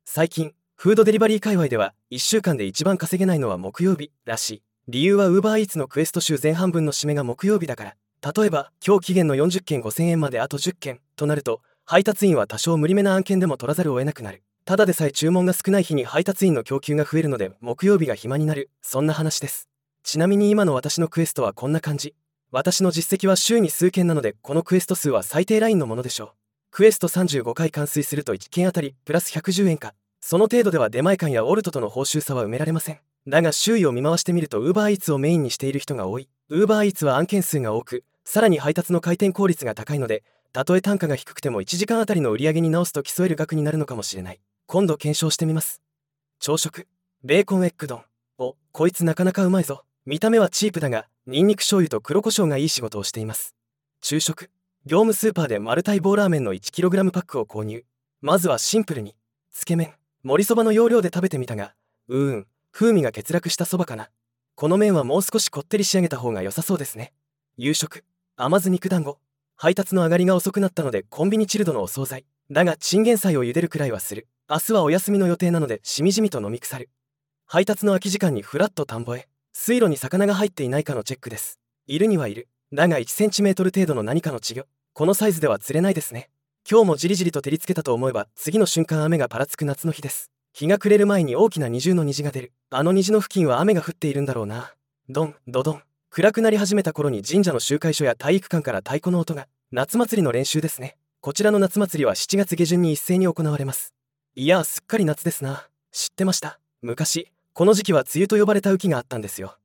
最近フードデリバリー界隈では1週間で一番稼げないのは木曜日らしい。理由は UberEats のクエスト週前半分の締めが木曜日だから。例えば今日期限の40件5000円まであと10件となると、配達員は多少無理めな案件でも取らざるを得なくなる。ただでさえ注文が少ない日に配達員の供給が増えるので木曜日が暇になる、そんな話です。ちなみに今の私のクエストはこんな感じ。私の実績は週に数件なので、このクエスト数は最低ラインのものでしょう。クエスト35回完遂すると1件あたりプラス110円か。その程度では出前館やオルトとの報酬差は埋められません。だが周囲を見回してみると UberEats をメインにしている人が多い。UberEats は案件数が多く、さらに配達の回転効率が高いので、たとえ単価が低くても1時間あたりの売り上げに直すと競える額になるのかもしれない。今度検証してみます。朝食、ベーコンエッグ丼。お、こいつなかなかうまいぞ。見た目はチープだが、ニンニク醤油と黒胡椒がいい仕事をしています。昼食、業務スーパーでマルタイ棒ラーメンの 1kg パックを購入。まずはシンプルに、つけ麺、盛りそばの要領で食べてみたが、風味が欠落したそばかな。この麺はもう少しこってり仕上げた方が良さそうですね。夕食、甘酢肉団子。配達の上がりが遅くなったのでコンビニチルドのお惣菜。だがチンゲン菜を茹でるくらいはする。明日はお休みの予定なのでしみじみと飲み腐る。配達の空き時間にフラッと田んぼへ。水路に魚が入っていないかのチェックです。いるにはいる。だが 1cm 程度の何かの稚魚。このサイズでは釣れないですね。今日もじりじりと照りつけたと思えば、次の瞬間雨がぱらつく夏の日です。日が暮れる前に大きな二重の虹が出る。あの虹の付近は雨が降っているんだろうな。ドンドドン。暗くなり始めた頃に神社の集会所や体育館から太鼓の音が。夏祭りの練習ですね。こちらの夏祭りは7月下旬に一斉に行われます。いや、すっかり夏ですな。知ってました。昔この時期は梅雨と呼ばれた雨季があったんですよ。